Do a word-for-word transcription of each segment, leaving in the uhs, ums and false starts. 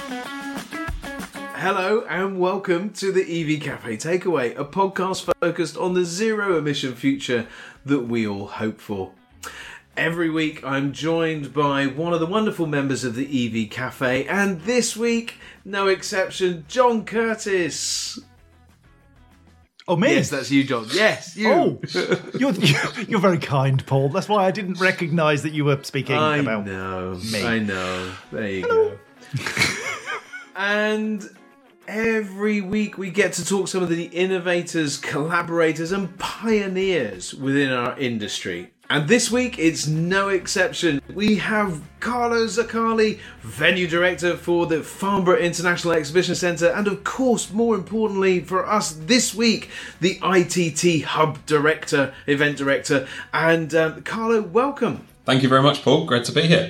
Hello and welcome to the E V Cafe Takeaway, a podcast focused on the zero emission future that we all hope for. Every week I'm joined by one of the wonderful members of the E V Cafe, and this week, no exception, John Curtis. Oh, me? Yes, that's you, John. Yes, you. Oh, you're, you're very kind, Paul. That's why I didn't recognise that you were speaking I about know, me. I know. There you Hello. go. And every week we get to talk some of the innovators, collaborators and pioneers within our industry. And this week it's no exception. We have Carlo Zaccali, Venue Director for the Farnborough International Exhibition Centre, and of course, more importantly for us this week, the I T T Hub Director, Event Director. And um, Carlo, welcome. Thank you very much, Paul. Great to be here.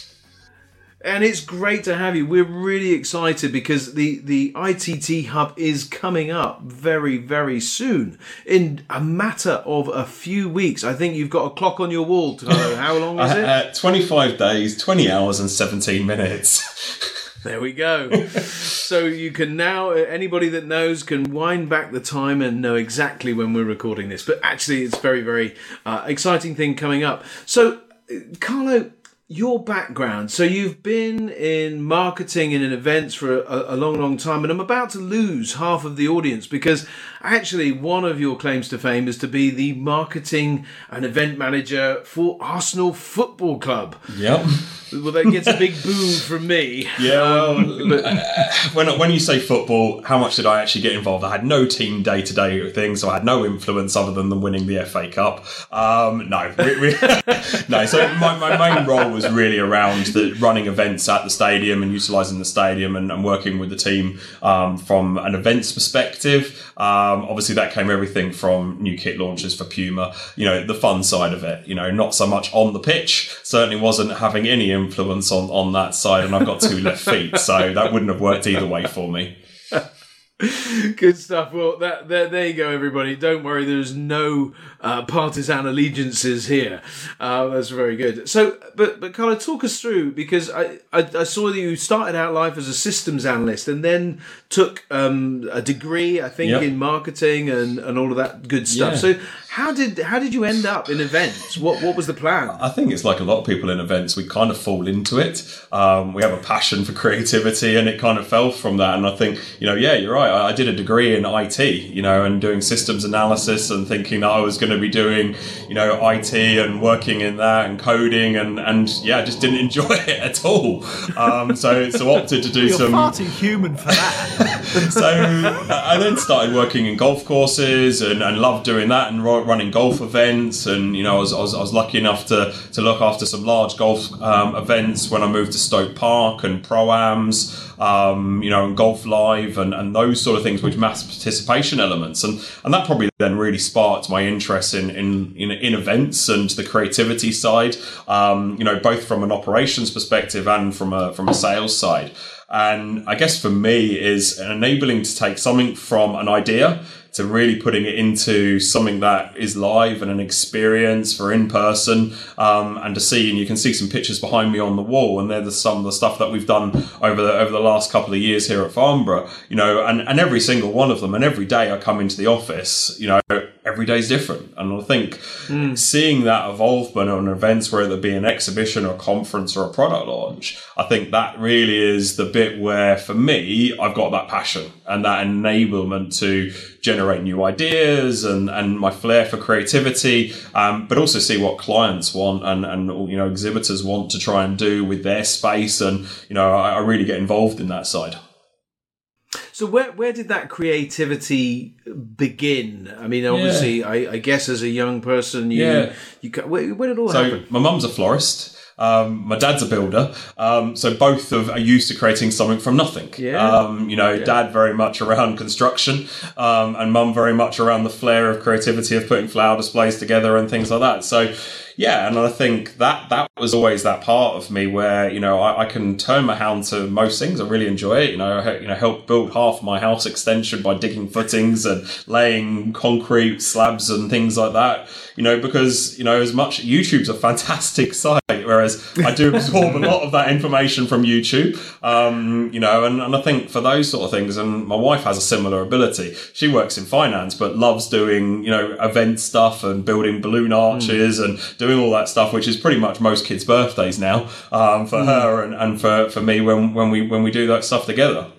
And it's great to have you. We're really excited because the, the I T T Hub is coming up very, very soon. In a matter of a few weeks. I think you've got a clock on your wall, Carlo. How long is it? Uh, twenty-five days, twenty hours and seventeen minutes. There we go. So you can now, anybody that knows can wind back the time and know exactly when we're recording this. But actually, it's very, very uh, exciting thing coming up. So, Carlo, your background. So you've been in marketing and in events for a, a long, long time, and I'm about to lose half of the audience because actually one of your claims to fame is to be the marketing and event manager for Arsenal Football Club. Yep. Well, that gets a big boo from me. Yeah, well, um, but uh, when when you say football, how much did I actually get involved? I had no team day-to-day things, so I had no influence other than them winning the F A Cup. Um, no, we, we, no. So my, my main role was really around the running events at the stadium and utilising the stadium and, and working with the team um, from an events perspective. Um, obviously, that came everything from new kit launches for Puma, you know, the fun side of it, you know, not so much on the pitch, certainly wasn't having any influence on, on that side, and I've got two left feet, so that wouldn't have worked either way for me. Good stuff. Well, that, there, there you go, everybody. Don't worry, there's no uh, partisan allegiances here. Uh, that's very good. So, but but Carlo, talk us through, because I, I, I saw that you started out life as a systems analyst and then took um, a degree, I think, Yep. in marketing and, and all of that good stuff. Yeah. So, how did how did you end up in events? What what was the plan? I think it's like a lot of people in events, we kind of fall into it. Um, we have a passion for creativity, and it kind of fell from that. And I think, you know, yeah, you're right. I, I did a degree in I T, you know, and doing systems analysis and thinking that I was going to be doing, you know, I T and working in that and coding, and, and yeah, I just didn't enjoy it at all. Um, so so opted to do You're some. far too human for that. So I then started working in golf courses and, and loved doing that and running golf events. And, you know, I was, I was, I was lucky enough to, to look after some large golf um, events when I moved to Stoke Park and Pro-Ams, um, you know, and Golf Live and, and those sort of things with mass participation elements. And, and that probably then really sparked my interest in, in, in, in events and the creativity side, um, you know, both from an operations perspective and from a, from a sales side. And I guess for me is enabling to take something from an idea to really putting it into something that is live and an experience for in person, um, and to see, and you can see some pictures behind me on the wall, and they're the, some of the stuff that we've done over the over the last couple of years here at Farnborough, you know, and, and every single one of them, and every day I come into the office, you know, every day is different. And I think mm. seeing that evolvement on events, whether it be an exhibition or a conference or a product launch, I think that really is the bit where, for me, I've got that passion and that enablement to generate new ideas and, and my flair for creativity, um, but also see what clients want and, and, you know, exhibitors want to try and do with their space. And, you know, I, I really get involved in that side. So where where did that creativity begin? I mean, obviously, yeah. I, I guess as a young person, you, yeah. you where, where did it all so happen? My mum's a florist. Um, my dad's a builder, um, so both of are used to creating something from nothing. Yeah. Um, you know, yeah. Dad very much around construction, um, and Mum very much around the flair of creativity of putting flower displays together and things like that. So, yeah, and I think that that was always that part of me where, you know, I, I can turn my hand to most things. I really enjoy it. You know, I, you know, helped build half my house extension by digging footings and laying concrete slabs and things like that. You know, because, you know, as much YouTube's a fantastic site, whereas I do absorb a lot of that information from YouTube. Um, you know, and, and I think for those sort of things, and my wife has a similar ability. She works in finance, but loves doing, you know, event stuff and building balloon arches mm. and doing all that stuff, which is pretty much most kids' birthdays now, um, for mm. her and, and for, for me when, when we when we do that stuff together.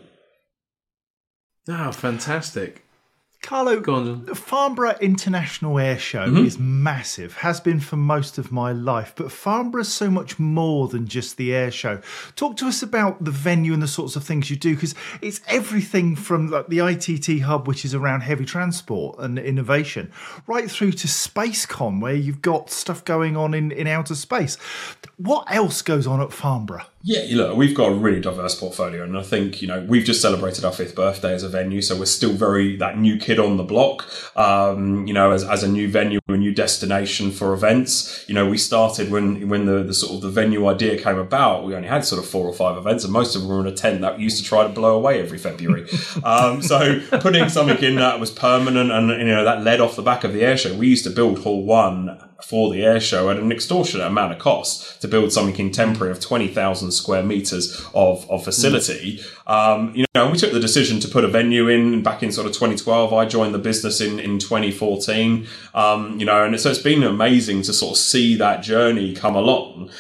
Oh, fantastic. Carlo, the Farnborough International Air Show mm-hmm. is massive, has been for most of my life, but Farnborough's so much more than just the air show. Talk to us about the venue and the sorts of things you do, because it's everything from like the I T T Hub, which is around heavy transport and innovation, right through to SpaceCon, where you've got stuff going on in, in outer space. What else goes on at Farnborough? Yeah, look, we've got a really diverse portfolio, and I think, you know, we've just celebrated our fifth birthday as a venue, so we're still very that new kid on the block, um, you know, as, as a new venue, a new destination for events. You know, we started when when the, the sort of the venue idea came about, we only had sort of four or five events, and most of them were in a tent that used to try to blow away every February. um, so putting something in that was permanent, and, you know, that led off the back of the air show. We used to build Hall One for the air show at an extortionate amount of cost to build something contemporary of twenty thousand square meters of, of facility. Mm. Um, you know, and we took the decision to put a venue in back in sort of twenty twelve. I joined the business in, in twenty fourteen. Um, you know, and so it's been amazing to sort of see that journey come along.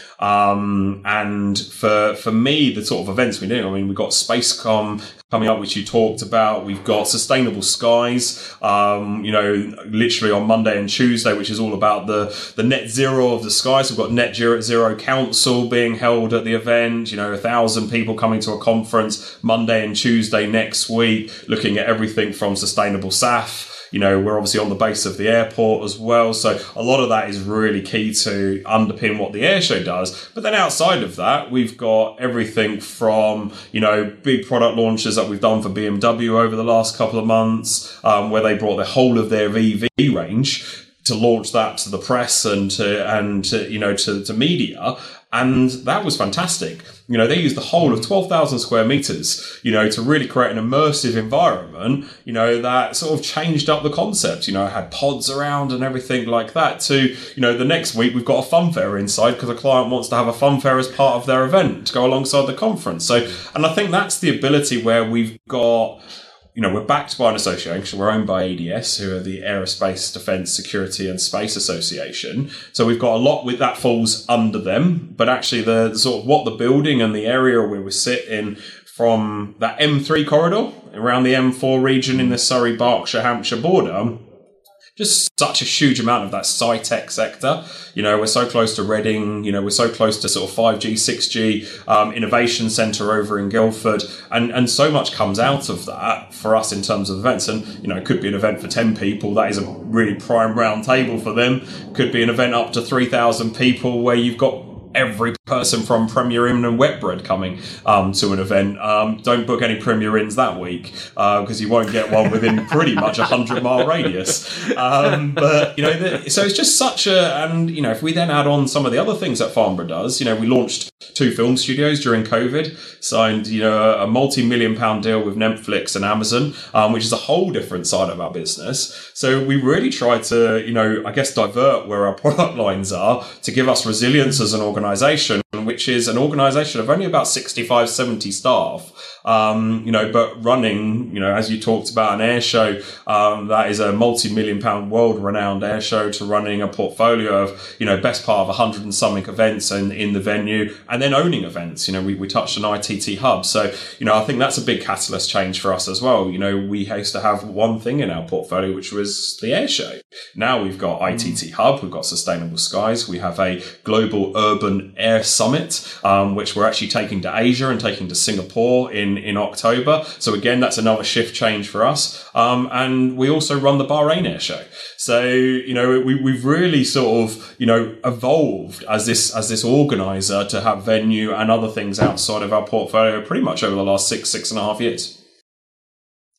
Um, and for, for me, the sort of events we do, I mean, we've got SpaceCom coming up, which you talked about. We've got Sustainable Skies, um, you know, literally on Monday and Tuesday, which is all about the, the net zero of the skies. We've got Net Zero Council being held at the event, you know, a thousand people coming to a conference Monday and Tuesday next week, looking at everything from sustainable S A F. You know, we're obviously on the base of the airport as well. So a lot of that is really key to underpin what the air show does. But then outside of that, we've got everything from, you know, big product launches that we've done for B M W over the last couple of months, um, where they brought the whole of their E V range to launch that to the press and to, and to, you know, to, to media. And that was fantastic. You know, they used the whole of twelve thousand square meters, you know, to really create an immersive environment, you know, that sort of changed up the concept. You know, it had pods around and everything like that to, you know, the next week we've got a fun fair inside because a client wants to have a fun fair as part of their event to go alongside the conference. So, and I think that's the ability where we've got, you know, we're backed by an association. We're owned by A D S, who are the Aerospace Defence Security and Space Association. So we've got a lot with that falls under them. But actually, the, the sort of what the building and the area where we sit in from that M three corridor around the M four region in the Surrey, Berkshire, Hampshire border. Just such a huge amount of that sci-tech sector. You know, we're so close to Reading, you know, we're so close to sort of five G, six G, um, innovation centre over in Guildford. And, and so much comes out of that for us in terms of events. And, you know, it could be an event for ten people. That is a really prime round table for them. Could be an event up to three thousand people where you've got every person from Premier Inn and Wetbread coming um, to an event. Um, don't book any Premier Inns that week because uh, you won't get one within pretty much a hundred mile radius. Um, but, you know, the, so it's just such a, and, you know, if we then add on some of the other things that Farnborough does, you know, we launched two film studios during COVID, signed, you know, a multi-million pound deal with Netflix and Amazon, um, which is a whole different side of our business. So we really try to, you know, I guess divert where our product lines are to give us resilience as an organisation, which is an organisation of only about sixty-five, seventy staff, um, you know, but running, you know, as you talked about, an air show, um, that is a multi-million pound world-renowned air show, to running a portfolio of, you know, best part of a hundred and something events in, in the venue, and then owning events. You know, we, we touched on I T T Hub. So, you know, I think that's a big catalyst change for us as well. You know, we used to have one thing in our portfolio, which was the air show. Now we've got I T T Hub, we've got Sustainable Skies, we have a global urban air summit, um, which we're actually taking to Asia and taking to Singapore in, in October. So again, that's another shift change for us. Um, and we also run the Bahrain Air Show. So, you know, we, we've really sort of, you know, evolved as this, as this organizer to have venue and other things outside of our portfolio pretty much over the last six, six and a half years.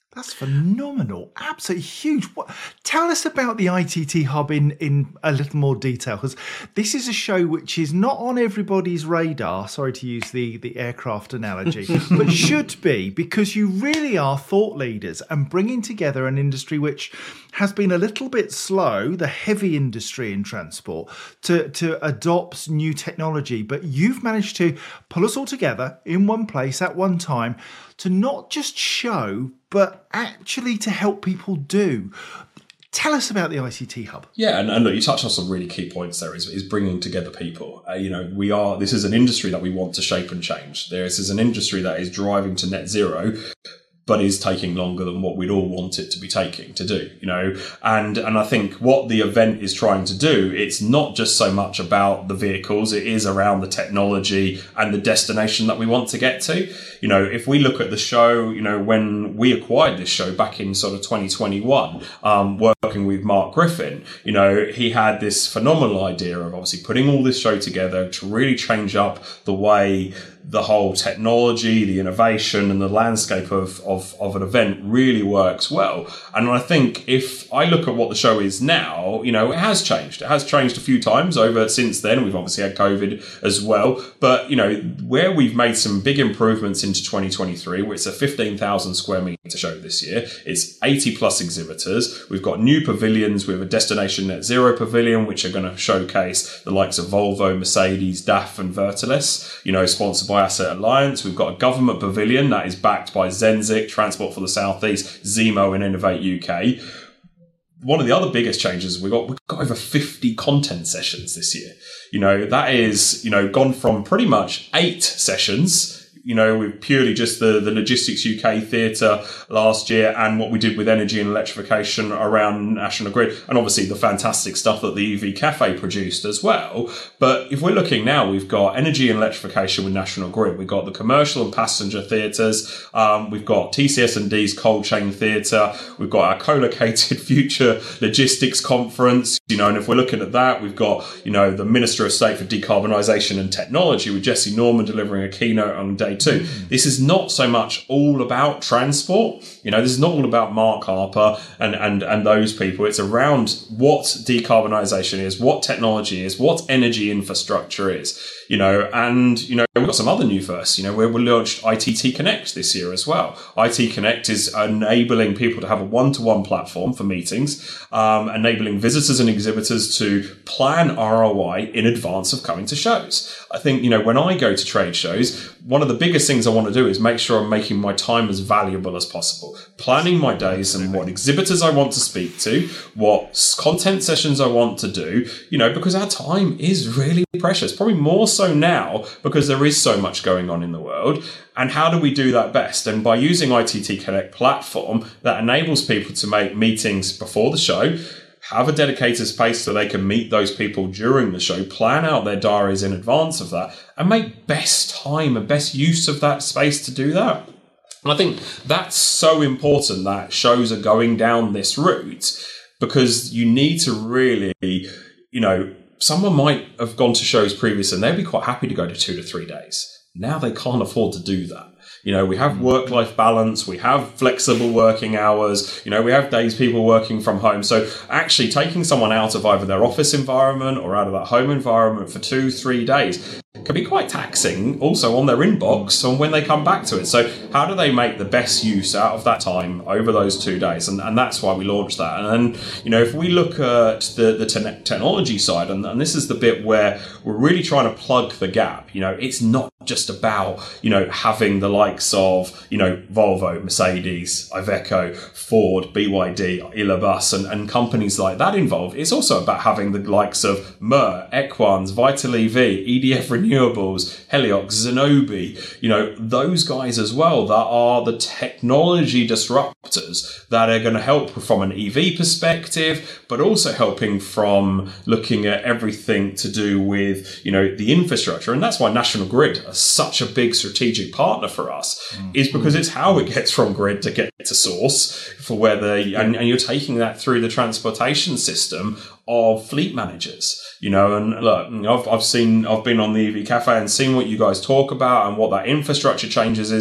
That's phenomenal. Absolutely huge. What, tell us about the I T T Hub in, in a little more detail, because this is a show which is not on everybody's radar, sorry to use the, the aircraft analogy, but should be, because you really are thought leaders and bringing together an industry which has been a little bit slow, the heavy industry in transport, to, to adopt new technology. But you've managed to pull us all together in one place at one time to not just show, but actually to help people do. Tell us about the I C T Hub. Yeah, and, and look, you touched on some really key points there, is, is bringing together people. Uh, you know, we are, this is an industry that we want to shape and change. This is an industry that is driving to net zero, but is taking longer than what we'd all want it to be taking to do, you know. And and I think what the event is trying to do, it's not just so much about the vehicles, it is around the technology and the destination that we want to get to. You know, if we look at the show, you know, when we acquired this show back in sort of twenty twenty-one, um, working with Mark Griffin, you know, he had this phenomenal idea of obviously putting all this show together to really change up the way the whole technology, the innovation and the landscape of, of, of an event really works well. And I think if I look at what the show is now, you know, it has changed. It has changed a few times over since then. We've obviously had COVID as well. But, you know, where we've made some big improvements into twenty twenty-three, where it's a fifteen thousand square metre show this year. It's eighty plus exhibitors. We've got new pavilions. We have a Destination Net Zero pavilion, which are going to showcase the likes of Volvo, Mercedes, D A F and Vertalis, you know, sponsored by Asset Alliance. We've got a government pavilion that is backed by Zenzik, Transport for the Southeast, Zemo and Innovate U K. One of the other biggest changes, we've got, we've got over fifty content sessions this year. You know, that is, you know, gone from pretty much eight sessions, you know, with purely just the, the Logistics U K theatre last year and what we did with energy and electrification around National Grid, and obviously the fantastic stuff that the E V Cafe produced as well. But if we're looking now, we've got energy and electrification with National Grid. We've got the commercial and passenger theatres. Um, we've got T C S and D's Cold Chain Theatre. We've got our co-located Future Logistics Conference, you know, and if we're looking at that, we've got, you know, the Minister of State for Decarbonisation and Technology with Jesse Norman delivering a keynote on day two. This is not so much all about transport. You know, this is not all about Mark Harper and, and, and those people. It's around what decarbonisation is, what technology is, what energy infrastructure is, you know, and, you know, we've got some other new firsts, you know, where we launched I T T Connect this year as well. I T Connect is enabling people to have a one-to-one platform for meetings, um, enabling visitors and exhibitors to plan R O I in advance of coming to shows. I think, you know, when I go to trade shows, one of the biggest things I want to do is make sure I'm making my time as valuable as possible. Planning my days and what exhibitors I want to speak to, what content sessions I want to do, you know, because our time is really precious, probably more so now because there is so much going on in the world. And how do we do that best? And by using I T T Connect platform that enables people to make meetings before the show, have a dedicated space so they can meet those people during the show, plan out their diaries in advance of that, and make best time and best use of that space to do that. And I think that's so important that shows are going down this route, because you need to really, you know, someone might have gone to shows previously and they'd be quite happy to go to two to three days. Now they can't afford to do that. You know, we have work-life balance, we have flexible working hours, you know, we have days people working from home. So actually taking someone out of either their office environment or out of that home environment for two, three days can be quite taxing also on their inbox and when they come back to it. So how do they make the best use out of that time over those two days? And, and that's why we launched that. And then, you know, if we look at the, the te- technology side, and, and this is the bit where we're really trying to plug the gap, you know, it's not just about, you know, having the likes of, you know, Volvo, Mercedes, Iveco, Ford, B Y D, Ilabus and, and companies like that involved. It's also about having the likes of M E R, Equans, Vital E V, E D F Renewables, Heliox, Zenobē, you know, those guys as well that are the technology disruptors that are going to help from an E V perspective, but also helping from looking at everything to do with, you know, the infrastructure. And that's why National Grid are such a big strategic partner for us, mm-hmm. is because it's how it gets from grid to get to source for where they, and, and you're taking that through the transportation system of fleet managers, you know, and look, I've, I've seen, I've been on the E V Cafe and seen what you guys talk about and what that infrastructure changes is.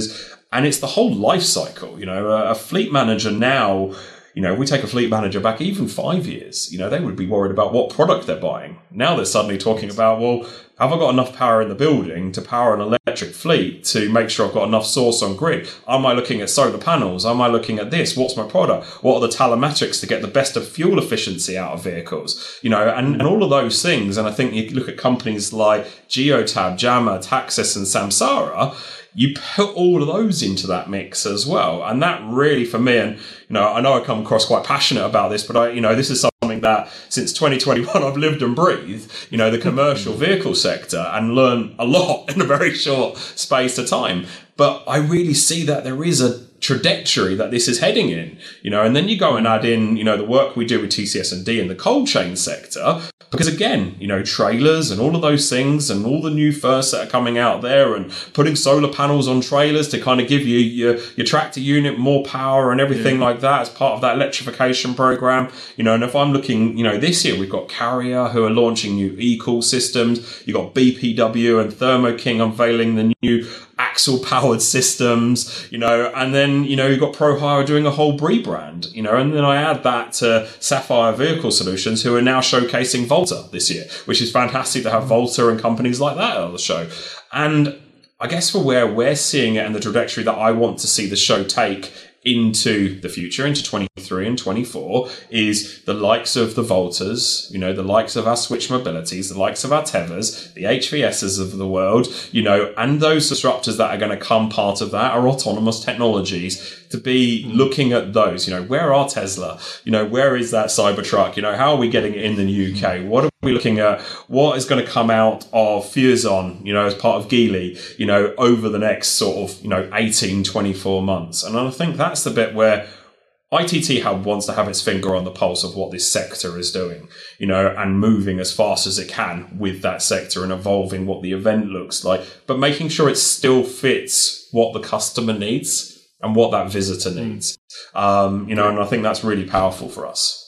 And it's the whole life cycle. You know, a, a fleet manager now, you know, if we take a fleet manager back even five years, you know, they would be worried about what product they're buying. Now they're suddenly talking about, well, have I got enough power in the building to power an electric fleet to make sure I've got enough source on grid? Am I looking at solar panels? Am I looking at this? What's my product? What are the telemetrics to get the best of fuel efficiency out of vehicles? You know, and, and all of those things. And I think you look at companies like Geotab, Jammer, Taxis and Samsara, you put all of those into that mix as well. And that really, for me, and, you know, I know I come across quite passionate about this, but I, you know, this is something that since twenty twenty-one, I've lived and breathed, you know, the commercial vehicle sector and learned a lot in a very short space of time. But I really see that there is a trajectory that this is heading in, you know, and then you go and add in, you know, the work we do with T C S and D in the cold chain sector, because again, you know, trailers and all of those things and all the new firsts that are coming out there and putting solar panels on trailers to kind of give you your, your tractor unit more power and everything yeah. like that as part of that electrification program, you know, and if I'm looking, you know, this year we've got Carrier who are launching new e-cool systems, you've got B P W and Thermo King unveiling the new axle powered systems, you know, and then, you know, you've got ProHire doing a whole rebrand, you know, and then I add that to Sapphire Vehicle Solutions who are now showcasing Volta this year, which is fantastic to have Volta and companies like that on the show. And I guess for where we're seeing it and the trajectory that I want to see the show take into the future, into twenty-three and twenty-four, is the likes of the Voltas, you know, the likes of our Switch Mobilities, the likes of our Tevas, the H V S's of the world, you know, and those disruptors that are going to come part of that are autonomous technologies, to be looking at those, you know, where are Tesla? You know, where is that Cybertruck? You know, how are we getting it in the U K? What are we looking at? What is going to come out of Fusion, you know, as part of Geely, you know, over the next sort of, you know, eighteen, twenty-four months? And I think that's the bit where I T T Hub wants to have its finger on the pulse of what this sector is doing, you know, and moving as fast as it can with that sector and evolving what the event looks like, but making sure it still fits what the customer needs and what that visitor needs. Um, you know, and I think that's really powerful for us.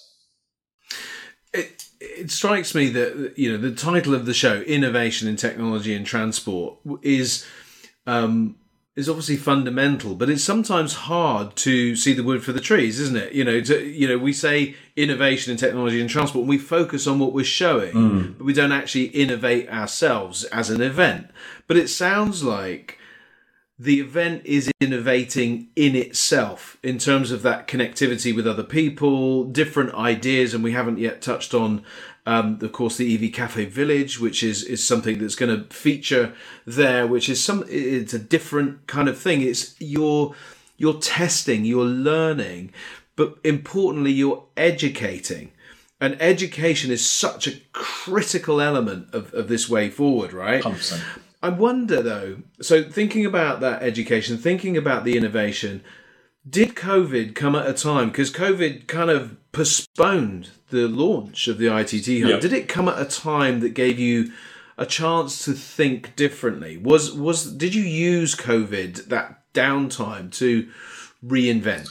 It, it strikes me that, you know, the title of the show, Innovation in Technology and Transport, is um, is obviously fundamental, but it's sometimes hard to see the wood for the trees, isn't it? You know, to, you know, we say innovation in technology and transport, and we focus on what we're showing, mm. but we don't actually innovate ourselves as an event. But it sounds like the event is innovating in itself in terms of that connectivity with other people, different ideas, and we haven't yet touched on, um, of course, the E V Cafe Village, which is, is something that's going to feature there, which is some, it's a different kind of thing. It's you're, you're testing, you're learning, but importantly, you're educating. And education is such a critical element of, of this way forward, right? one hundred percent. I wonder, though, so thinking about that education, thinking about the innovation, did COVID come at a time, because COVID kind of postponed the launch of the I T T Hub, yep. Did it come at a time that gave you a chance to think differently? Was was did you use COVID, that downtime, to reinvent?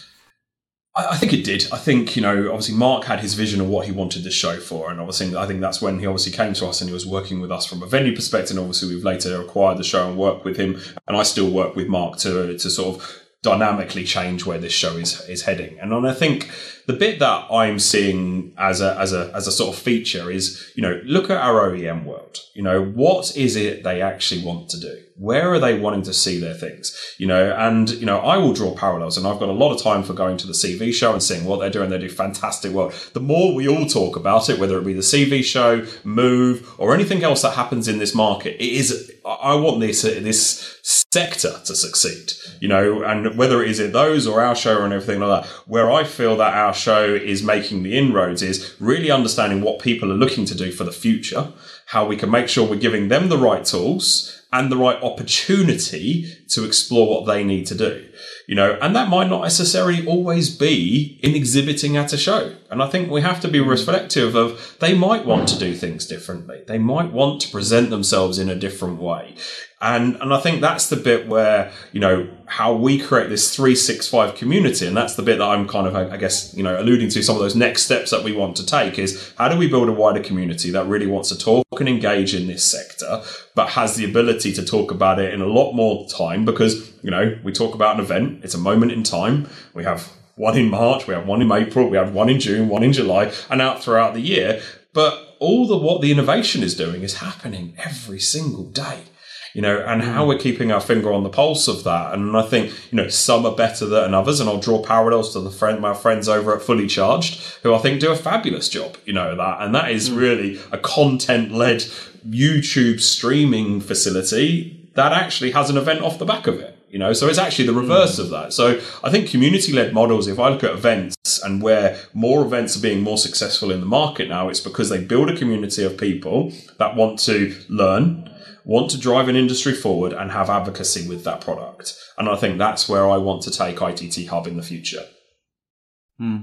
I think it did. I think, you know, obviously Mark had his vision of what he wanted the show for. And obviously, I think that's when he obviously came to us and he was working with us from a venue perspective. And obviously, we've later acquired the show and worked with him. And I still work with Mark to to sort of dynamically change where this show is is heading. And I think the bit that I'm seeing as a as a as a sort of feature is, you know, look at our O E M world. You know, what is it they actually want to do? Where are they wanting to see their things? You know, and, you know, I will draw parallels, and I've got a lot of time for going to the C V show and seeing what they're doing. They do fantastic work. The more we all talk about it, whether it be the C V show, Move, or anything else that happens in this market, it is, I want this, this sector to succeed, you know, and whether it is it those or our show and everything like that, where I feel that our show is making the inroads is really understanding what people are looking to do for the future, how we can make sure we're giving them the right tools and the right opportunity to explore what they need to do, you know, and that might not necessarily always be in exhibiting at a show. And I think we have to be reflective of, they might want to do things differently. They might want to present themselves in a different way. And, and I think that's the bit where, you know, how we create this three sixty-five community. And that's the bit that I'm kind of, I guess, you know, alluding to some of those next steps that we want to take is, how do we build a wider community that really wants to talk and engage in this sector, but has the ability to talk about it in a lot more time? Because you know, we talk about an event, it's a moment in time. We have one in March, we have one in April, we have one in June, one in July, and out throughout the year. But all the what the innovation is doing is happening every single day. You know, and how we're keeping our finger on the pulse of that. And I think, you know, some are better than others. And I'll draw parallels to the friend, my friends over at Fully Charged, who I think do a fabulous job, you know, that. And that is really a content-led YouTube streaming facility that actually has an event off the back of it. You know, so it's actually the reverse of that. So I think community-led models, if I look at events and where more events are being more successful in the market now, it's because they build a community of people that want to learn, want to drive an industry forward and have advocacy with that product. And I think that's where I want to take I T T Hub in the future. Hmm.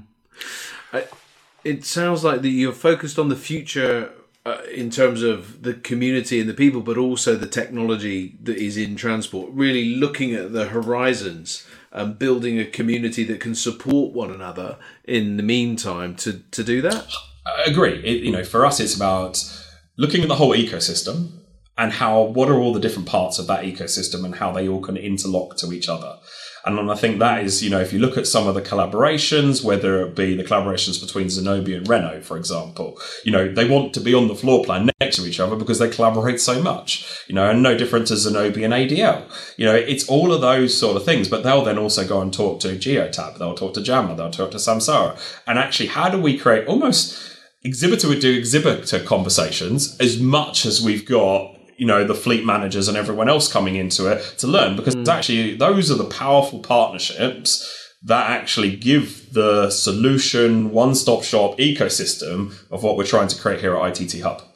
It sounds like that you're focused on the future uh, in terms of the community and the people, but also the technology that is in transport, really looking at the horizons and building a community that can support one another in the meantime to, to do that. I agree. It, you know, for us, it's about looking at the whole ecosystem and how, what are all the different parts of that ecosystem and how they all can interlock to each other. And I think that is, you know, if you look at some of the collaborations, whether it be the collaborations between Zenobē and Renault, for example, you know, they want to be on the floor plan next to each other because they collaborate so much, you know, and no different to Zenobē and A D L. You know, it's all of those sort of things, but they'll then also go and talk to Geotab, they'll talk to Jammer, they'll talk to Samsara. And actually, how do we create almost exhibitor would do exhibitor conversations as much as we've got, you know, the fleet managers and everyone else coming into it to learn, because mm. actually those are the powerful partnerships that actually give the solution one-stop shop ecosystem of what we're trying to create here at I T T Hub.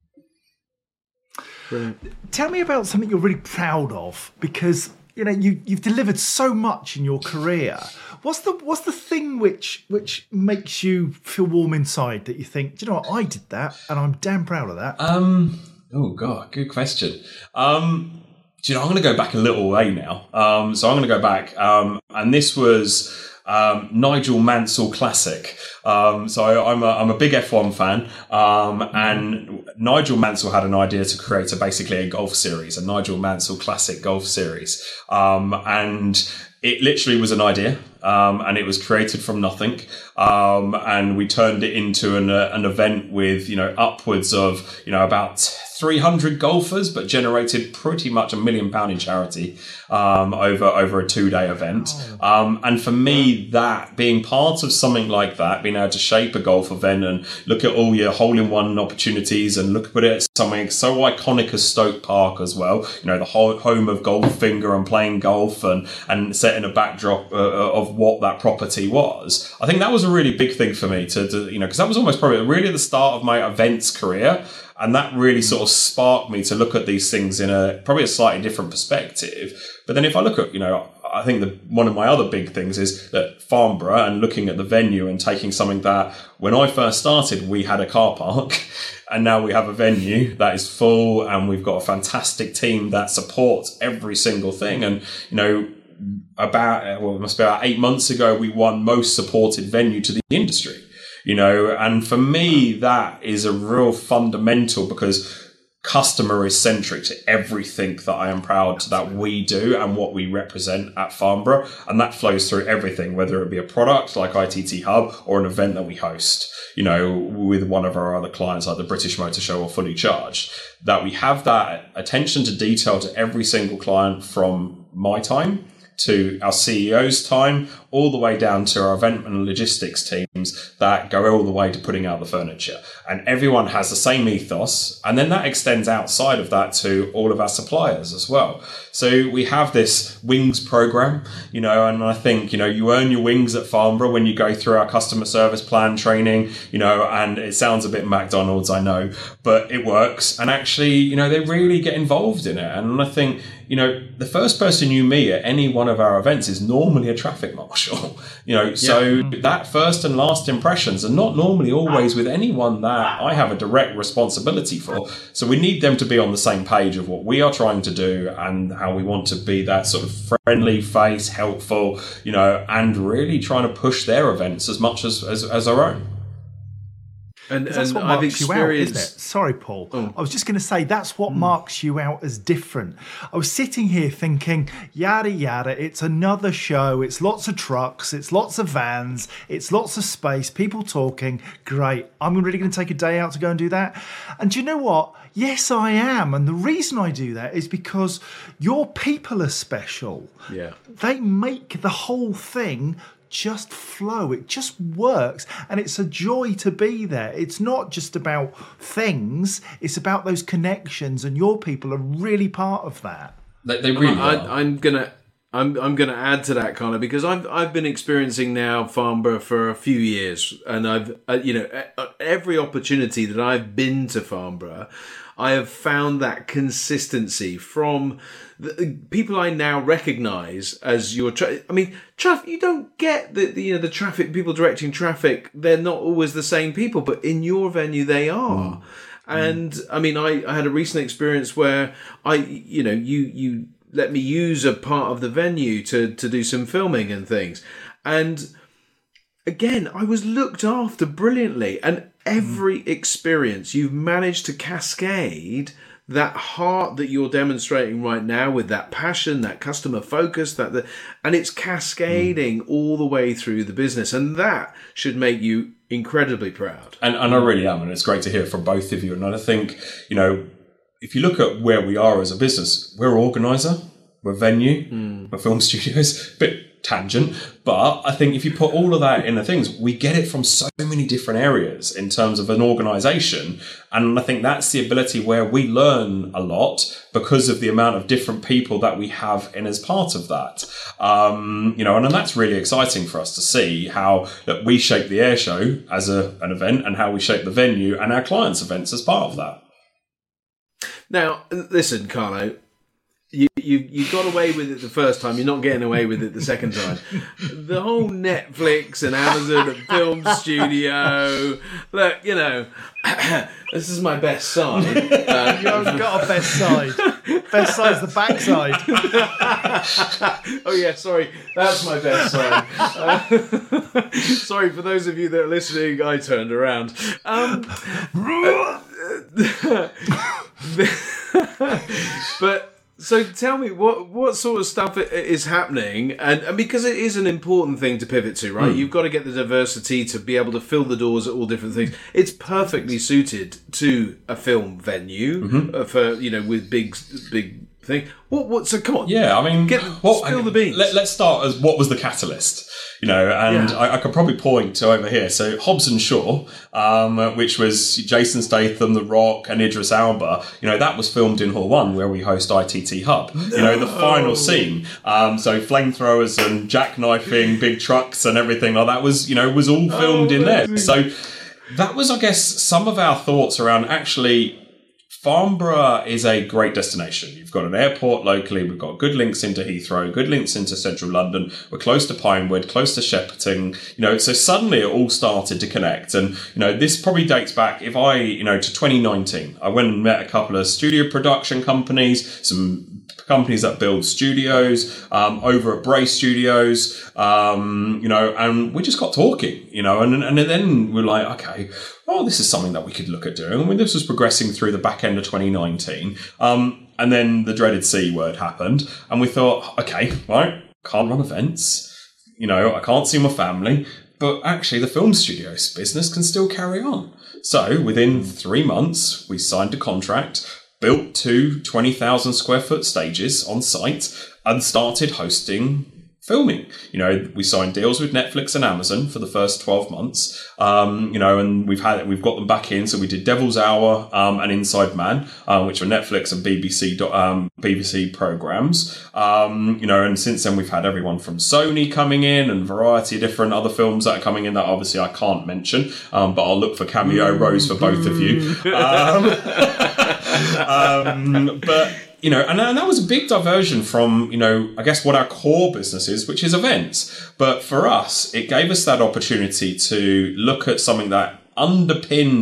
Brilliant. Tell me about something you're really proud of, because you know you you've delivered so much in your career. What's the what's the thing which which makes you feel warm inside, that you think, do you know what, I did that and I'm damn proud of that? Um Oh, God, good question. Um, do you know, I'm going to go back a little way now. Um, so I'm going to go back. Um, and this was um, Nigel Mansell Classic. Um, so I'm a, I'm a big F one fan. Um, and Nigel Mansell had an idea to create a basically a golf series, a Nigel Mansell Classic golf series. Um, and it literally was an idea. Um, and it was created from nothing. Um, and we turned it into an, uh, an event with, you know, upwards of, you know, about three hundred golfers, but generated pretty much a million pound in charity, um, over, over a two day event. Oh. Um, and for me, that being part of something like that, being able to shape a golf event and look at all your hole in one opportunities and look at it at something so iconic as Stoke Park as well, you know, the whole home of Goldfinger and playing golf and, and setting a backdrop uh, of what that property was. I think that was a really big thing for me to, to you know, because that was almost probably really the start of my events career. And that really sort of sparked me to look at these things in a probably a slightly different perspective. But then if I look at, you know, I think that one of my other big things is that Farnborough, and looking at the venue and taking something that when I first started, we had a car park and now we have a venue that is full and we've got a fantastic team that supports every single thing. And, you know, about, well, it must be about eight months ago, we won most supported venue to the industry. You know, and for me, that is a real fundamental, because customer is centric to everything that I am proud that we do and what we represent at Farnborough. And that flows through everything, whether it be a product like I T T Hub or an event that we host, you know, with one of our other clients like the British Motor Show or Fully Charged, that we have that attention to detail to every single client, from my time to our C E O's time, all the way down to our event and logistics teams that go all the way to putting out the furniture. And everyone has the same ethos. And then that extends outside of that to all of our suppliers as well. So we have this wings program, you know, and I think, you know, you earn your wings at Farnborough when you go through our customer service plan training, you know, and it sounds a bit McDonald's, I know, but it works. And actually, you know, they really get involved in it. And I think, you know, the first person you meet at any one of our events is normally a traffic marshal, you know, so yeah. That first and last impressions are not normally always with anyone that I have a direct responsibility for. So we need them to be on the same page of what we are trying to do and how we want to be that sort of friendly face, helpful, you know, and really trying to push their events as much as, as, as our own. And, that's and what I've marks experienced... you out, isn't it? Sorry, Paul. Oh. I was just going to say that's what mm. marks you out as different. I was sitting here thinking, yada yada. It's another show. It's lots of trucks. It's lots of vans. It's lots of space. People talking. Great. I'm really going to take a day out to go and do that. And do you know what? Yes, I am. And the reason I do that is because your people are special. Yeah. They make the whole thing just flow. It just works, and it's a joy to be there. It's not just about things, it's about those connections, and your people are really part of that. They, they really I, are. I, I'm gonna I'm I'm gonna add to that, Connor, because I've I've been experiencing now Farnborough for a few years, and I've uh, you know every opportunity that I've been to Farnborough, I have found that consistency from the people I now recognise as your. Tra- I mean, traffic. You don't get the, the you know the traffic people directing traffic. They're not always the same people, but in your venue they are. Mm. And mm. I mean, I, I had a recent experience where I you know you you let me use a part of the venue to to do some filming and things, and again I was looked after brilliantly, and every experience you've managed to cascade that heart that you're demonstrating right now with that passion, that customer focus, that the, and it's cascading mm. all the way through the business, and that should make you incredibly proud. And, and I really am, and it's great to hear from both of you. And I think, you know, if you look at where we are as a business, we're organizer, we're venue, mm. we're film studios, bit tangent, but I think if you put all of that in the things, we get it from so many different areas in terms of an organization. And I think that's the ability where we learn a lot because of the amount of different people that we have in as part of that. Um, you know, and, and that's really exciting for us to see how that we shape the air show as a, an event, and how we shape the venue and our clients' events as part of that. Now, listen, Carlo, You, you you got away with it the first time. You're not getting away with it the second time. The whole Netflix and Amazon and film studio. Look, you know, this is my best side. Uh, you haven't got a best side. Best side's the backside. Oh yeah, sorry, that's my best side. Uh, sorry for those of you that are listening. I turned around. Um, but. So tell me, what what sort of stuff is happening? And, and because it is an important thing to pivot to, right? Mm. You've got to get the diversity to be able to fill the doors at all different things. It's perfectly suited to a film venue mm-hmm. for, you know, with big, big thing. What, what, so come on. Yeah, I mean, get, what, spill the beans. Let, let's start as what was the catalyst? You know, and yeah. I, I could probably point to over here. So Hobbs and Shaw, um, which was Jason Statham, The Rock, and Idris Elba. You know, that was filmed in Hall One, where we host I T T Hub. No. You know, the final scene. Um, so flamethrowers and jackknifing, big trucks, and everything like that was, you know, was all filmed oh, in there. So that was, I guess, some of our thoughts around actually. Farnborough is a great destination. You've got an airport locally. We've got good links into Heathrow, good links into central London. We're close to Pinewood, close to Shepperton. You know, so suddenly it all started to connect. And, you know, this probably dates back, if I, you know, to twenty nineteen. I went and met a couple of studio production companies, some companies that build studios, um, over at Bray Studios, um, you know, and we just got talking, you know, and, and then we're like, okay, oh, this is something that we could look at doing. I mean, this was progressing through the back end of twenty nineteen. Um, and then the dreaded C word happened. And we thought, okay, right, can't run events. You know, I can't see my family. But actually, the film studios business can still carry on. So within three months, we signed a contract, built two twenty thousand square foot stages on site, and started hosting filming. You know, we signed deals with Netflix and Amazon for the first twelve months. Um, you know, and we've had we've got them back in. So we did Devil's Hour um, and Inside Man, um, which are Netflix and B B C um, B B C programs. Um, you know, and since then we've had everyone from Sony coming in and a variety of different other films that are coming in that obviously I can't mention, um, but I'll look for cameo roles for both of you. Um, um, but. You know, and, and that was a big diversion from, you know, I guess what our core business is, which is events. But for us, it gave us that opportunity to look at something that underpinned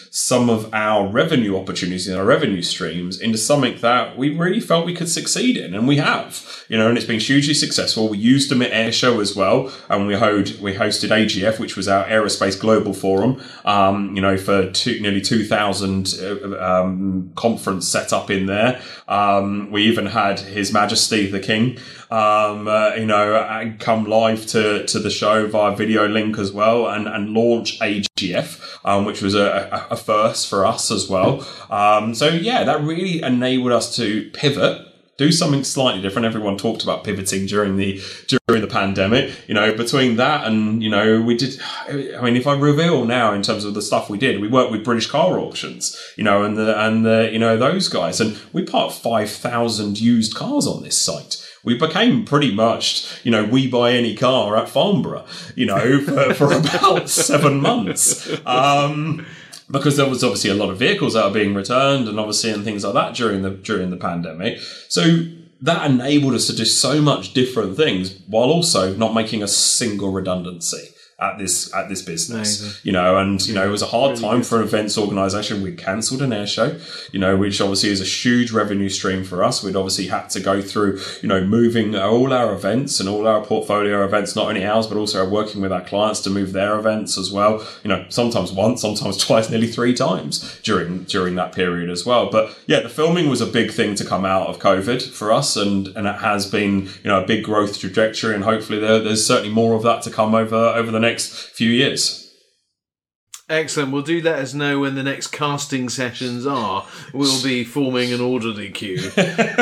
some of our revenue opportunities and our revenue streams into something that we really felt we could succeed in, and we have, you know, and it's been hugely successful. We used them at Airshow as well, and we hosted, we hosted A G F, which was our Aerospace Global Forum, um, you know, for two, nearly two thousand um, conference set up in there. Um, we even had His Majesty the King, um, uh, you know, come live to, to the show via video link as well, and, and launch A G F, um, which was a, a, a first for us as well. Um, so yeah, that really enabled us to pivot, do something slightly different. Everyone talked about pivoting during the during the pandemic. You know, between that and, you know, we did, I mean, if I reveal now in terms of the stuff we did, we worked with British Car Auctions, you know, and the, and the, you know, those guys, and we parked five thousand used cars on this site. We became pretty much, you know, we buy any car at Farnborough, you know, for, for about seven months. Um, because there was obviously a lot of vehicles that are being returned, and obviously and things like that during the during the pandemic. So that enabled us to do so much different things while also not making a single redundancy at this at this business. Amazing. You know, and you know, it was a hard really time good. for an events organisation. We cancelled an air show, you know, which obviously is a huge revenue stream for us. We'd obviously had to go through, you know, moving all our events and all our portfolio events, not only ours, but also working with our clients to move their events as well. You know, sometimes once, sometimes twice, nearly three times during during that period as well. But yeah, the filming was a big thing to come out of COVID for us, and and it has been, you know, a big growth trajectory, and hopefully there, there's certainly more of that to come over over the next next few years. Excellent. Well, do let us know when the next casting sessions are. We'll be forming an orderly queue.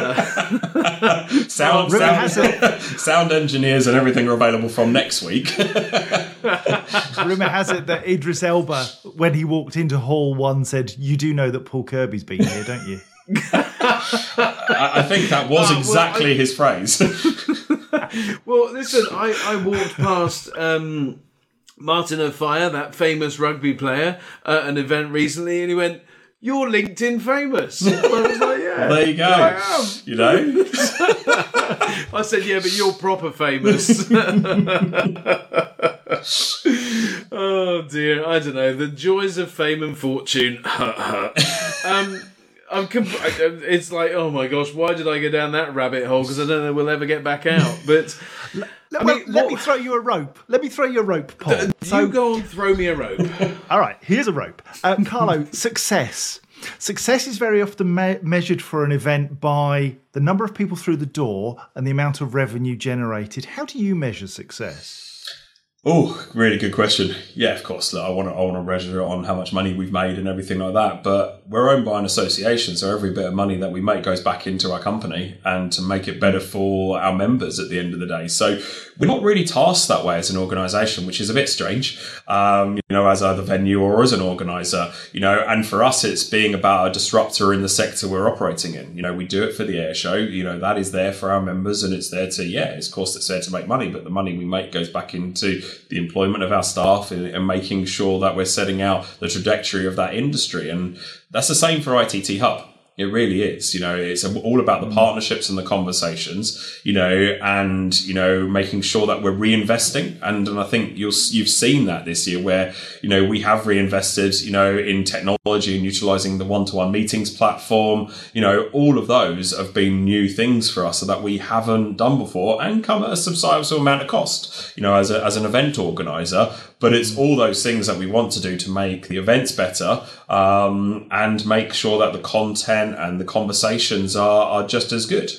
Uh, sound, sound, sound engineers and everything are available from next week. Rumour has it that Idris Elba, when he walked into Hall One, said, "You do know that Paul Kirby's been here, don't you?" I, I think that was uh, exactly well, I, his phrase. Well, listen, I, I walked past um, Martin O'Fire, that famous rugby player, at an event recently, and he went, "You're LinkedIn famous." And I was like, yeah. Well, there you go. I am. You know? I said, yeah, but you're proper famous. Oh, dear. I don't know. The joys of fame and fortune. um, I'm comp- it's like, oh my gosh, why did I go down that rabbit hole? Because I don't know we'll ever get back out. But let, I mean, let what, me throw you a rope. Let me throw you a rope, Paul. You so, go on, throw me a rope. All right, here's a rope. Uh, Carlo, success. Success is very often me- measured for an event by the number of people through the door and the amount of revenue generated. How do you measure success? Oh, really good question. Yeah, of course. Look, I want to I want to measure it on how much money we've made and everything like that. But we're owned by an association, so every bit of money that we make goes back into our company and to make it better for our members at the end of the day. So we're not really tasked that way as an organisation, which is a bit strange, um, you know, as either venue or as an organiser, you know. And for us, it's being about a disruptor in the sector we're operating in. You know, we do it for the air show. You know, that is there for our members, and it's there to, yeah, of course, it's there to make money, but the money we make goes back into the employment of our staff and, and making sure that we're setting out the trajectory of that industry. And that's the same for I T T Hub. It really is. You know, it's all about the partnerships and the conversations, you know, and, you know, making sure that we're reinvesting. And, and I think you'll, you've seen that this year where, you know, we have reinvested, you know, in technology and utilizing the one-to-one meetings platform. You know, all of those have been new things for us that we haven't done before and come at a substantial amount of cost, you know, as a, as an event organizer. But it's all those things that we want to do to make the events better, um, and make sure that the content and the conversations are, are just as good.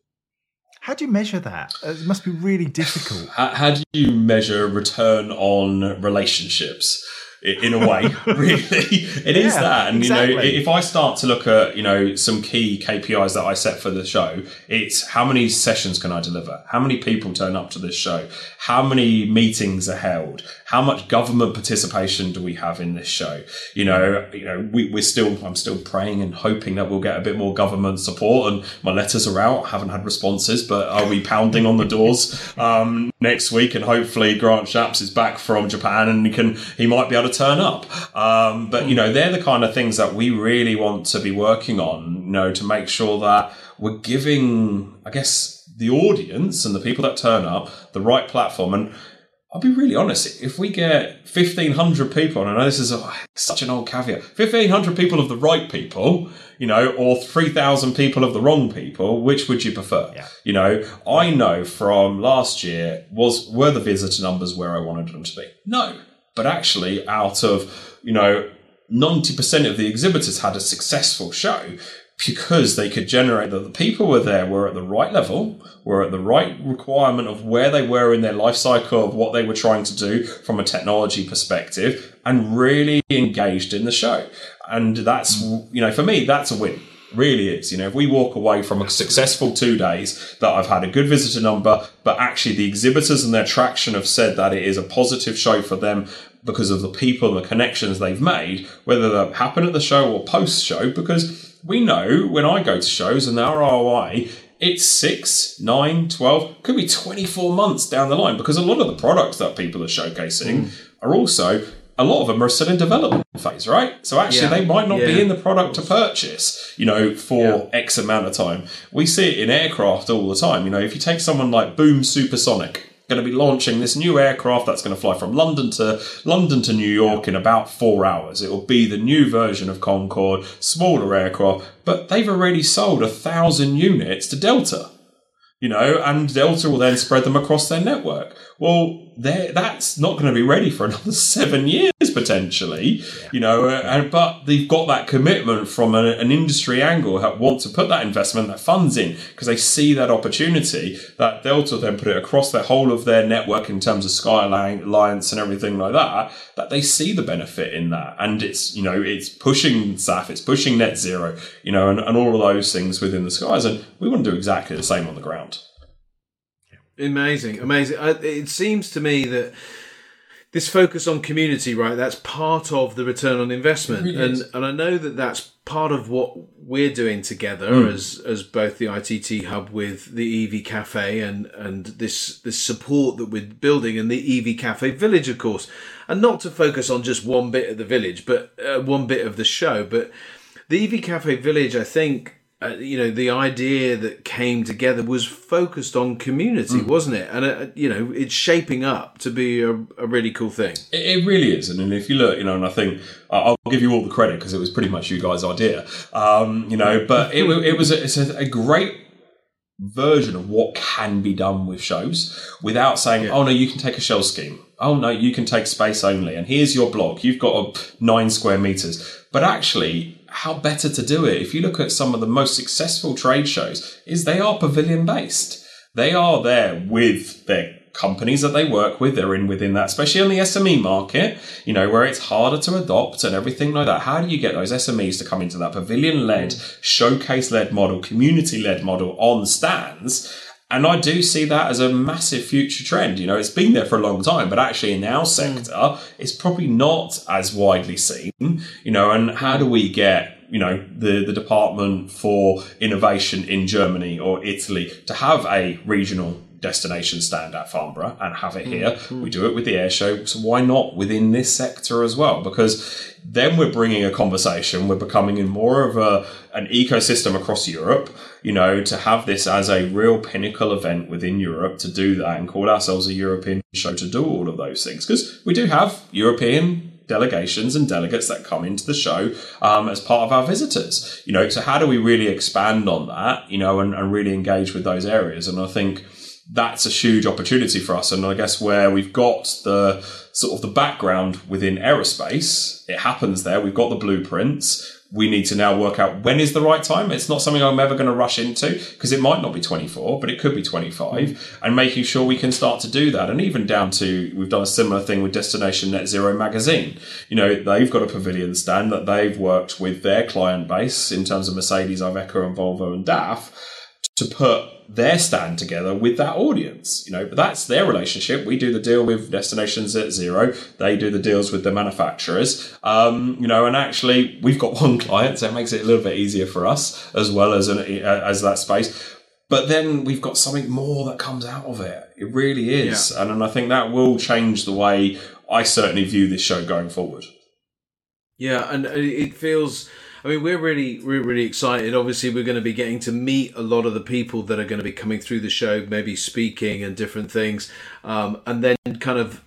How do you measure that? It must be really difficult. How, how do you measure return on relationships? In a way, really, it yeah, is that. And, exactly. you know, if I start to look at, you know, some key K P Is that I set for the show, it's how many sessions can I deliver? How many people turn up to this show? How many meetings are held? How much government participation do we have in this show? You know, you know, we, we're still, I'm still praying and hoping that we'll get a bit more government support, and my letters are out. Haven't had responses, but I'll be pounding on the doors, um, next week. And hopefully Grant Shapps is back from Japan and he can, he might be able to turn up. Um, but, you know, they're the kind of things that we really want to be working on, you know, to make sure that we're giving, I guess, the audience and the people that turn up the right platform. And I'll be really honest, if we get fifteen hundred people, and I know this is a, such an old caveat, fifteen hundred people of the right people, you know, or three thousand people of the wrong people, which would you prefer? Yeah. You know, I know from last year, was were the visitor numbers where I wanted them to be? No. But actually, out of, you know, ninety percent of the exhibitors had a successful show because they could generate that the people were there were at the right level, were at the right requirement of where they were in their life cycle of what they were trying to do from a technology perspective, and really engaged in the show. And that's, you know, for me, that's a win. Really is. You know, if we walk away from a successful two days that I've had a good visitor number, but actually the exhibitors and their traction have said that it is a positive show for them because of the people and the connections they've made, whether that happen at the show or post show, because we know when I go to shows and the R O I, it's six, nine, twelve, could be twenty-four months down the line, because a lot of the products that people are showcasing mm. are also, a lot of them are still in development phase, right? So actually yeah. they might not yeah. be in the product to purchase, you know, for yeah. X amount of time. We see it in aircraft all the time. You know, if you take someone like Boom Supersonic, going to be launching this new aircraft that's going to fly from London to London to New York yeah. in about four hours. It will be the new version of Concorde, smaller aircraft, but they've already sold a thousand units to Delta. You know, and Delta will then spread them across their network. Well, that's not going to be ready for another seven years potentially. Yeah. You know, uh, and, but they've got that commitment from a, an industry angle that want to put that investment, that funds in, because they see that opportunity. That Delta then put it across the whole of their network in terms of Sky Alliance and everything like that. That they see the benefit in that, and it's, you know, it's pushing S A F, it's pushing net zero, you know, and, and all of those things within the skies, and we want to do exactly the same on the ground. Amazing, amazing. It seems to me that this focus on community, right, that's part of the return on investment. Really and is. and I know that that's part of what we're doing together mm. as as both the I T T Hub with the E V Cafe and, and this, this support that we're building, and the E V Cafe Village, of course. And not to focus on just one bit of the village, but uh, one bit of the show. But the E V Cafe Village, I think, Uh, you know, the idea that came together was focused on community, mm. wasn't it? And, uh, you know, it's shaping up to be a, a really cool thing. It, it really is. And if you look, you know, and I think uh, I'll give you all the credit because it was pretty much you guys' idea, um, you know, but it, it was a, it's a, a great version of what can be done with shows without saying, yeah. oh, no, you can take a shell scheme. Oh, no, you can take space only. And here's your block. You've got a nine square meters. But actually, how better to do it? If you look at some of the most successful trade shows, is they are pavilion based. They are there with their companies that they work with. They're in within that, especially on the S M E market, you know, where it's harder to adopt and everything like that. How do you get those S M Es to come into that pavilion led, showcase led model, community led model on stands? And I do see that as a massive future trend. You know, it's been there for a long time, but actually in our sector, mm. it's probably not as widely seen, you know, and how do we get, you know, the, the Department for Innovation in Germany or Italy to have a regional destination stand at Farnborough and have it here? Mm-hmm. We do it with the air show, so why not within this sector as well? Because then we're bringing a conversation, we're becoming in more of a an ecosystem across Europe, you know, to have this as a real pinnacle event within Europe, to do that and call ourselves a European show to do all of those things. Because we do have European delegations and delegates that come into the show um, as part of our visitors, you know, so how do we really expand on that, you know, and, and really engage with those areas? And I think that's a huge opportunity for us. And I guess where we've got the sort of the background within aerospace, it happens there. We've got the blueprints. We need to now work out when is the right time. It's not something I'm ever going to rush into, because it might not be twenty-four, but it could be twenty-five, mm. and making sure we can start to do that. And even down to, we've done a similar thing with Destination Net Zero magazine. You know, they've got a pavilion stand that they've worked with their client base in terms of Mercedes, Iveco and Volvo and D A F to put their stand together with that audience, you know, but that's their relationship. We do the deal with Destinations at Zero. They do the deals with the manufacturers, um, you know, and actually we've got one client, so it makes it a little bit easier for us as well as an, as that space. But then we've got something more that comes out of it. It really is. Yeah. And, and I think that will change the way I certainly view this show going forward. Yeah. And it feels, I mean, we're really, we're really excited. Obviously, we're going to be getting to meet a lot of the people that are going to be coming through the show, maybe speaking and different things. Um, and then kind of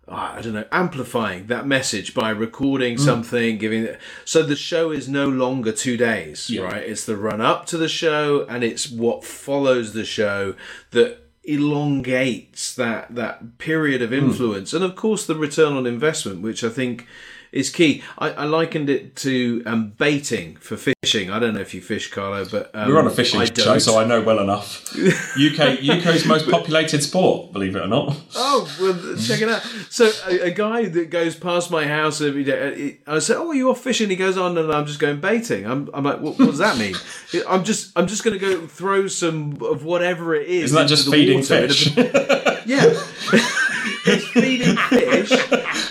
I don't know, amplifying that message by recording mm. something, giving it. So the show is no longer two days, yeah. right? It's the run up to the show, and it's what follows the show that elongates that that period of influence, mm. and of course the return on investment, which I think is key. I, I likened it to um, baiting for fishing. I don't know if you fish, Carlo, but um, we're on a fishing I show, so I know well enough. U K U K's most populated sport, believe it or not. Oh, well, check it out. So a, a guy that goes past my house every day, I say, "Oh, are you off fishing?" He goes, "Oh, no, no, I'm just going baiting." I'm, I'm like, what, what does that mean? I'm just, I'm just going to go throw some of whatever it is. Isn't that just feeding fish? Yeah, it's feeding fish.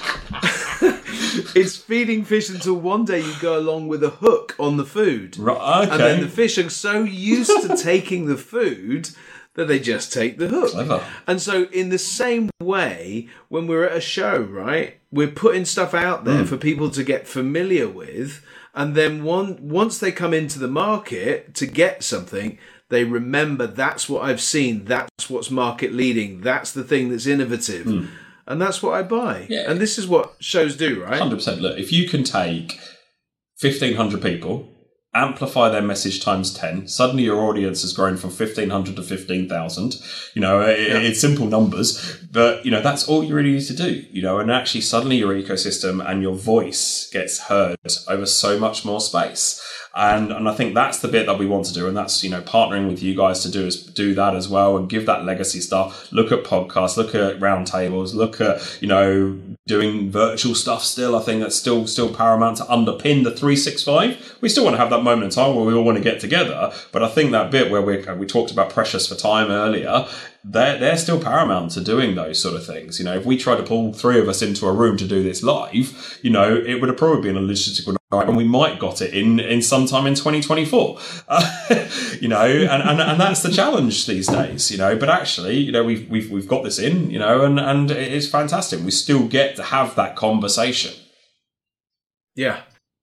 It's feeding fish until one day you go along with a hook on the food. Right, okay. And then the fish are so used to taking the food that they just take the hook. Clever. And so in the same way, when we're at a show, right, we're putting stuff out there mm. for people to get familiar with. And then one, once they come into the market to get something, they remember that's what I've seen. That's what's market leading. That's the thing that's innovative. Mm. And that's what I buy. Yeah. And this is what shows do, right? one hundred percent. Look, if you can take fifteen hundred people, amplify their message times ten, suddenly your audience has grown from fifteen hundred to fifteen thousand. You know, it, yeah. it's simple numbers, but, you know, that's all you really need to do, you know, and actually suddenly your ecosystem and your voice gets heard over so much more space. And and I think that's the bit that we want to do. And that's, you know, partnering with you guys to do is do that as well and give that legacy stuff. Look at podcasts, look at roundtables, look at, you know, doing virtual stuff still. I think that's still still paramount to underpin the three sixty-five. We still want to have that moment in time where we all want to get together. But I think that bit where we we talked about precious for time earlier, they're, they're still paramount to doing those sort of things. You know, if we tried to pull three of us into a room to do this live, you know, it would have probably been a logistical and we might got it in, in sometime in twenty twenty-four, uh, you know, and, and, and that's the challenge these days, you know, but actually, you know, we've, we've, we've got this in, you know, and, and it's fantastic. We still get to have that conversation. Yeah.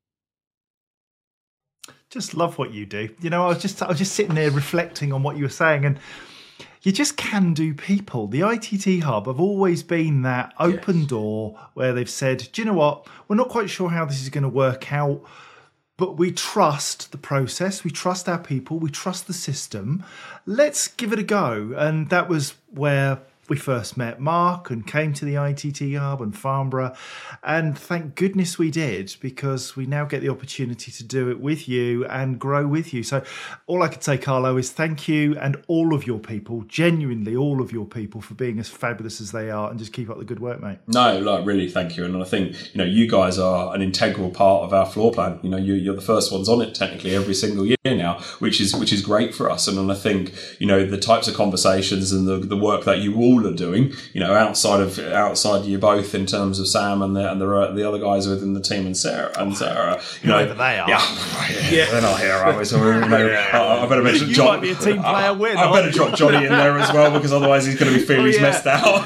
Just love what you do. You know, I was just, I was just sitting there reflecting on what you were saying, and you just can do people. The I T T Hub have always been that open yes. door where they've said, do you know what? We're not quite sure how this is going to work out, but we trust the process. We trust our people. We trust the system. Let's give it a go. And that was where we first met Mark and came to the I T T Hub and Farnborough. And thank goodness we did, because we now get the opportunity to do it with you and grow with you. So all I could say, Carlo, is thank you and all of your people, genuinely all of your people, for being as fabulous as they are, and just keep up the good work, mate. No, like really, thank you. And I think, you know, you guys are an integral part of our floor plan. You know, you, you're the first ones on it technically every single year now, which is which is great for us. And, and I think, you know, the types of conversations and the, the work that you all are doing, you know, outside of outside you both in terms of Sam and the and the, the other guys within the team and Sarah and Sarah, you know, whoever they are. Yeah, yeah, yeah, they're not here, are we? So we're, you know, I, I better mention you John. might be a team player I, win. I, I better drop Johnny in there as well, because otherwise he's going to be feeling oh, he's yeah. messed out.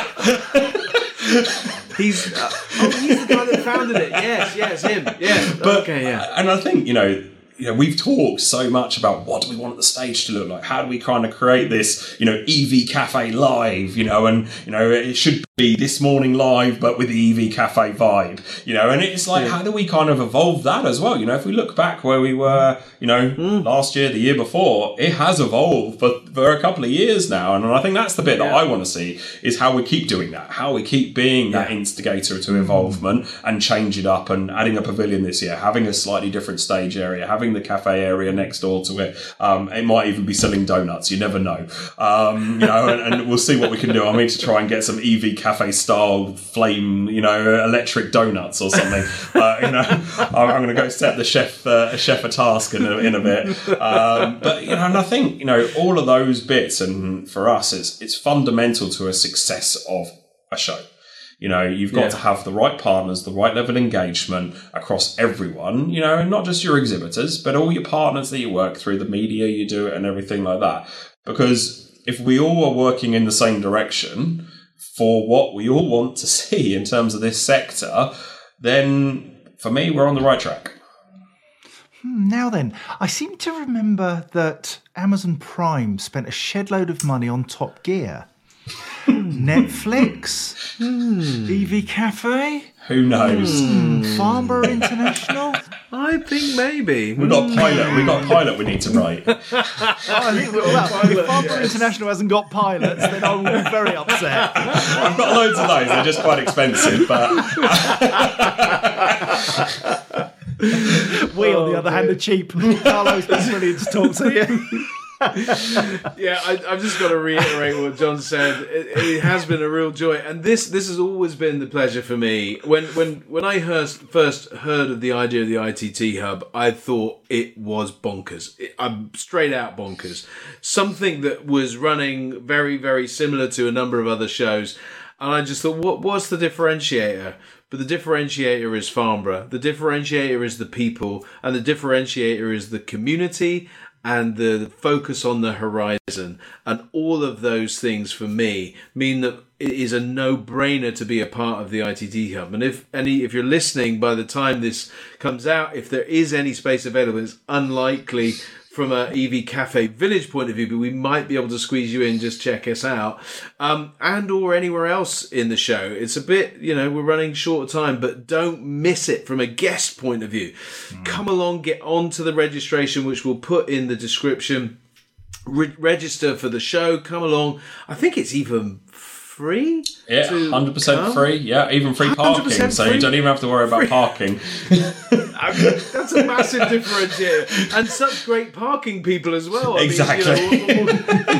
he's uh, oh, he's the guy that founded it. Yes, yes, him. Yes. But, okay, yeah. And I think, you know, you know, we've talked so much about what do we want the stage to look like? How do we kind of create this, you know, E V Cafe live, you know, and, you know, it should be This Morning live, but with the E V Cafe vibe, you know, and it's like, yeah. how do we kind of evolve that as well? You know, if we look back where we were, you know, mm. last year, the year before, it has evolved for, for a couple of years now. And I think that's the bit yeah. that I want to see, is how we keep doing that, how we keep being yeah. that instigator to involvement and change it up, and adding a pavilion this year, having a slightly different stage area, having the cafe area next door to it. Um, it might even be selling donuts. You never know. Um, you know, and, and we'll see what we can do. I mean, to try and get some E V Cafe style flame, you know, electric donuts or something. uh, you know, I'm, I'm going to go set the chef, uh, chef a task in a, in a bit. Um, but, you know, and I think, you know, all of those bits, and for us, it's, it's fundamental to a success of a show. You know, you've got yeah. to have the right partners, the right level of engagement across everyone, you know, and not just your exhibitors, but all your partners that you work through, the media you do it and everything like that. Because if we all are working in the same direction for what we all want to see in terms of this sector, then for me, we're on the right track. Now then, I seem to remember that Amazon Prime spent a shed load of money on Top Gear. Netflix? mm. E V Cafe? Who knows? Mm. Farnborough International? I think maybe. We've got a pilot. We've got a pilot we need to write. oh, I think, well, if Farnborough yes. International hasn't got pilots, then I will be very upset. I've got loads of those. They're just quite expensive, but... we, on the other hand, are cheap. Carlo's been brilliant to talk to you. yeah, I, I've just got to reiterate what John said. It, it has been a real joy, and this this has always been the pleasure for me. When when when I heard, first heard of the idea of the I T T Hub, I thought it was bonkers. It, I'm straight out bonkers. Something that was running very very similar to a number of other shows, and I just thought, what what's the differentiator? But the differentiator is Farnborough. The differentiator is the people, and the differentiator is the community. And the focus on the horizon, and all of those things for me mean that it is a no-brainer to be a part of the I T T Hub. And if any, if you're listening by the time this comes out, if there is any space available, it's unlikely from a E V Cafe Village point of view, but we might be able to squeeze you in, just check us out, um, and or anywhere else in the show. It's a bit, you know, we're running short of time, but don't miss it from a guest point of view. Mm. Come along, get on to the registration, which we'll put in the description. Re- register for the show, come along. I think it's even free. Yeah, one hundred percent come. Free. Yeah, even free parking, so free. You don't even have to worry about free. Parking. I mean, that's a massive differentiator, and such great parking people as well. I exactly. Mean, you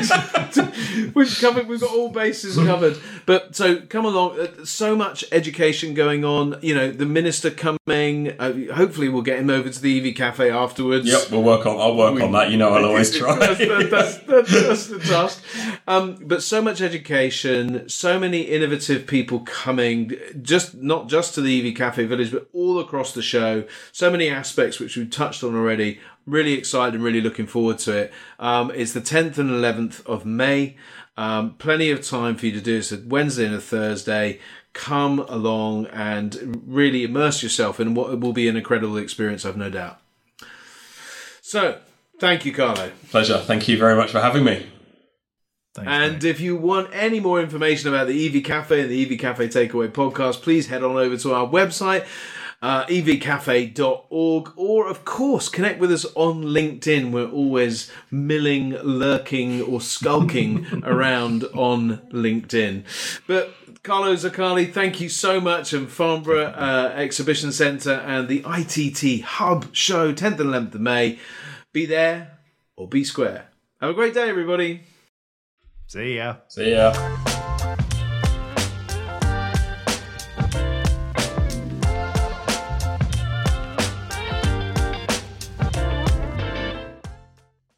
know, we've covered. We've got all bases covered. But so come along. So much education going on. You know, the minister coming. Uh, hopefully, we'll get him over to the E V Cafe afterwards. Yep, we'll work on. I'll work we, on that. You know, I'll always try. That's, that's, that's, that's the task. Um, but so much education. So many innovative people coming. Just not just to the E V Cafe Village, but all across the show. So many aspects which we've touched on already. Really excited and really looking forward to it. Um, it's the tenth and eleventh of May. Um, plenty of time for you to do this. A Wednesday and a Thursday. Come along and really immerse yourself in what will be an incredible experience, I've no doubt. So, thank you, Carlo. Pleasure. Thank you very much for having me. Thanks, and mate. If you want any more information about the E V Cafe and the E V Cafe Takeaway podcast, please head on over to our website, uh, e v cafe dot org, or of course connect with us on LinkedIn. We're always milling, lurking or skulking around on LinkedIn. But Carlo Zaccali, thank you so much, and Farnborough uh, Exhibition Centre and the I T T Hub show, tenth and eleventh of May. Be there or be square. Have a great day, everybody. See ya. See ya.